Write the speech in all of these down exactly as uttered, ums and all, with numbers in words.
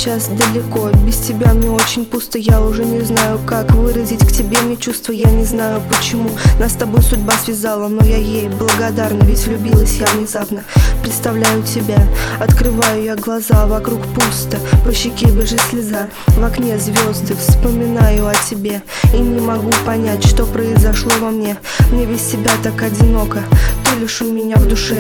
сейчас далеко. Без тебя мне очень пусто, я уже не знаю, как выразить к тебе мне чувства. Я не знаю почему нас с тобой судьба связала, но я ей благодарна, ведь влюбилась я внезапно. Представляю тебя, открываю я глаза, вокруг пусто, по щеке бежит слеза. В окне звезды, вспоминаю о тебе и не могу понять, что произошло во мне. Мне без тебя так одиноко, ты лишь у меня в душе.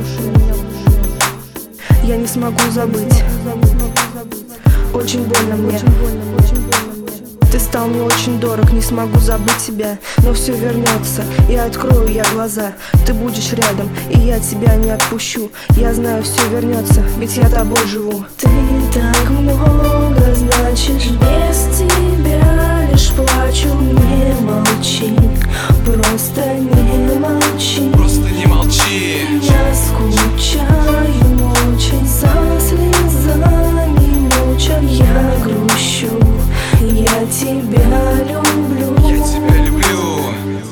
Я не смогу забыть, очень больно мне. Ты стал мне очень дорог, не смогу забыть тебя. Но все вернется, и открою я глаза. Ты будешь рядом, и я тебя не отпущу. Я знаю, все вернется, ведь я тобой живу. Ты так много значишь, без тебя лишь плачу. Не молчи, просто не молчи. Просто не молчи. Я скучаю очень, за слезами муча. Я грущу, я тебя люблю. Я тебя люблю.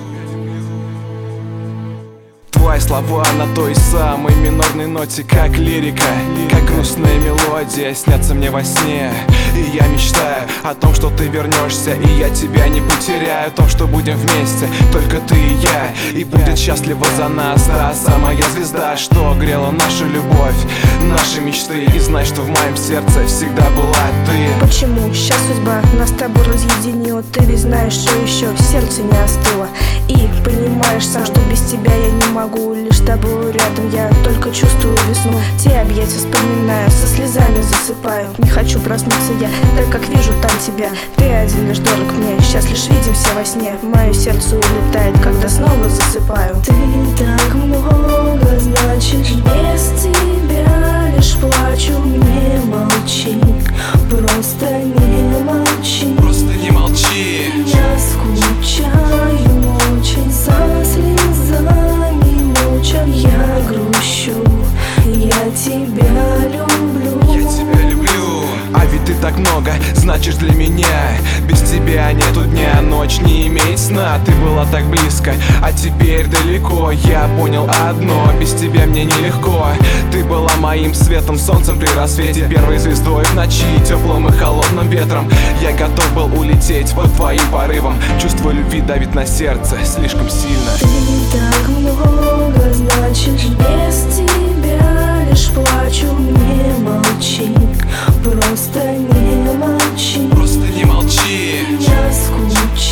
Твои слова на той самой минорной ноте, как лирика, как грустная мелодия, снятся мне во сне. И я мечтаю о том, что ты вернешься, и я тебя не потеряю. О том, что будем вместе, только ты и я, и будет счастлива за нас та самая звезда, что грела нашу любовь, наши мечты. И знай, что в моем сердце всегда была ты. Почему сейчас судьба нас с тобой разъединила? Ты ведь знаешь, что еще в сердце не остыло. И понимаешь сам, что без тебя я не могу. Лишь с тобой рядом я только чувствую весну. Те объятия вспоминаю, со слезами засыпаю. Не хочу проснуться я, так как вижу там тебя. Ты один лишь дорог мне, сейчас лишь видимся во сне. Мое сердце улетает, когда снова засыпаю. Ты так много значишь, без тебя лишь плачу. Не молчи, просто не молчи. Просто не молчи. Я скучаю очень, за слезами муча. Я грущу, я тебя люблю. Я тебя люблю. А ведь ты так много значишь для меня. Без тебя нету дня, ночь не имеет сна. Ты была так близко, а теперь далеко. Я понял одно, без тебя мне нелегко. Ты была моим светом, солнцем при рассвете, первой звездой в ночи, теплым и холодным ветром. Я готов был улететь под твоим порывом. Чувство любви давит на сердце слишком сильно. Ты так много значишь, без тебя лишь плачу. Не молчи, просто не молчи. Просто не молчи. Я скучаю.